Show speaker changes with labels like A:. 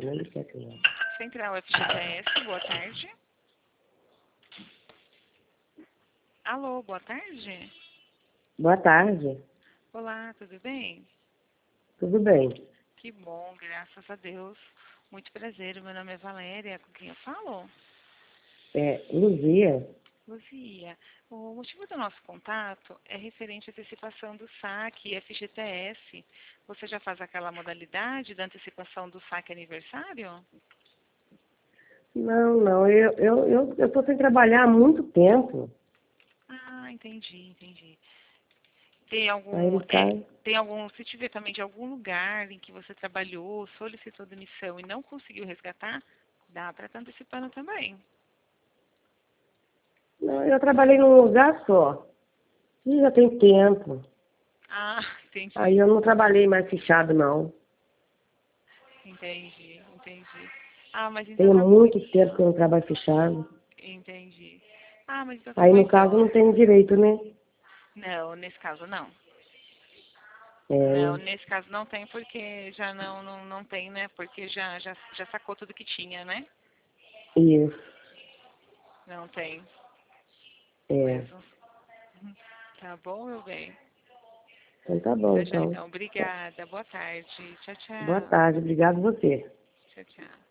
A: Nem quer que eu...
B: Central FGTS, boa tarde. Alô, boa tarde.
A: Boa tarde.
B: Olá, tudo bem?
A: Tudo bem?
B: Que bom, graças a Deus. Muito prazer, meu nome é Valéria, com quem eu falo?
A: Luzia.
B: Luzia, o motivo do nosso contato é referente à antecipação do saque FGTS. Você já faz aquela modalidade da antecipação do saque aniversário?
A: Não, eu tô sem trabalhar há muito tempo.
B: Ah, entendi.
A: Aí no caso,
B: Se tiver também de algum lugar em que você trabalhou, solicitou demissão e não conseguiu resgatar, dá para estar antecipando também.
A: não, eu trabalhei num lugar só. E já tem tempo.
B: Ah,
A: Aí
B: entendi.
A: eu não trabalhei mais fechado, não.
B: Entendi. Ah, mas
A: Tem
B: então tá bom.
A: muito tempo que eu não trabalho fechado.
B: Entendi. Ah, mas então tá
A: Aí
B: bom
A: no caso
B: então.
A: não tem direito, né?
B: Não, nesse caso não. Não,
A: É,
B: nesse caso não tem porque já não tem, né? Porque já sacou tudo que tinha, né?
A: isso.
B: Não tem
A: É.
B: mesmo. Tá bom, meu bem?
A: Então tá bom,
B: Tá já
A: então.
B: então. Obrigada. Boa tarde. Tchau,
A: Boa
B: tchau.
A: tarde, obrigado a você.
B: Tchau, tchau.